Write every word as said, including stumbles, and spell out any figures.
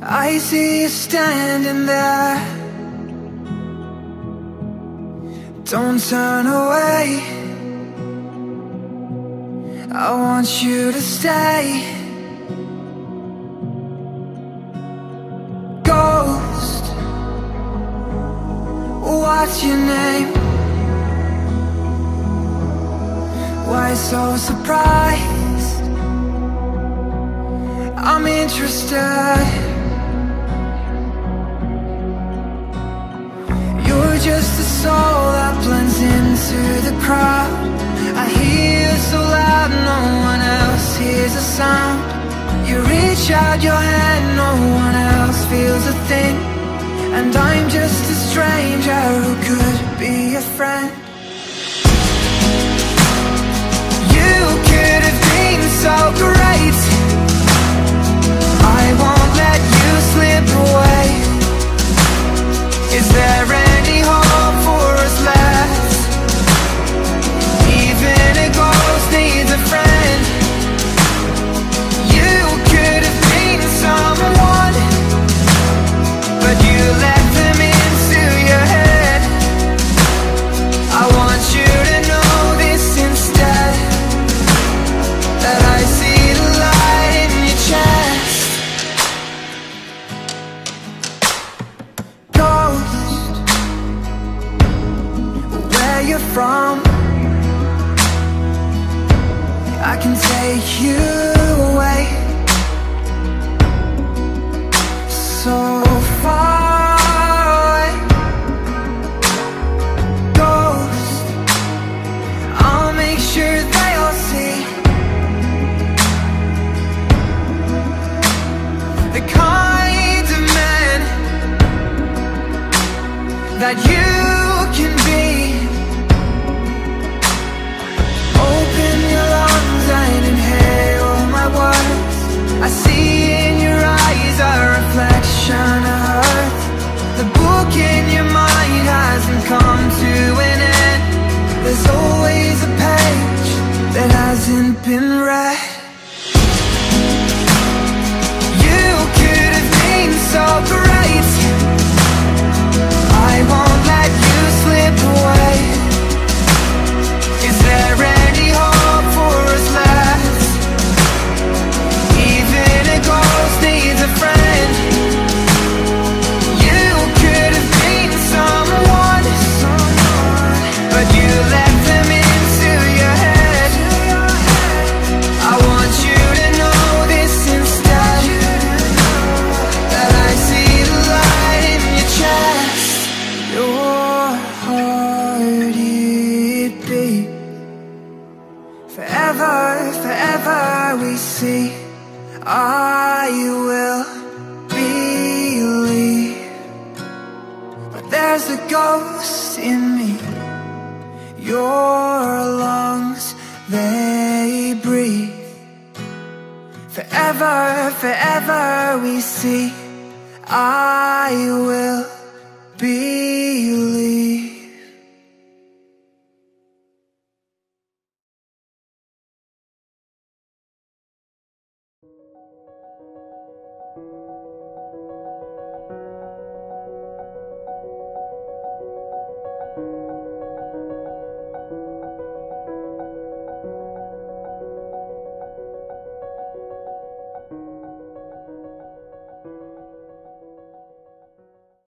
I see you standing there. Don't turn away, I want you to stay. Ghost, what's your name? Why so surprised? I'm interested. You're just a soul that blends into the crowd. I hear you so loud, no one else hears a sound. You reach out your hand, no one else feels a thing. And I'm just a stranger who could be a friend. You could have been so great, I won't let you slip away. Is there any hope for us left? Even a ghost needs a friend. You could have been someone, but you let them into your head. I want you to know this instead, that I see the light in your chest. Ghost, where you're from, I can take you away so far away. Ghost, I'll make sure they all see the kind of man that you can be. Open your lungs and inhale my words. I see in your eyes a reflection of earth. The book in your mind hasn't come to an end. There's always a page that hasn't been read. You could have been so great, I won't let you slip away. Is there any hope for us left? Even a ghost needs a friend. You could have been someone, but you let them into your head. I want you to know this instead, that I see the light in your chest. Your heart it beat. Forever, forever we see. I will believe, but there's a ghost in me. Your lungs, they breathe. Forever, forever we see. I will believe.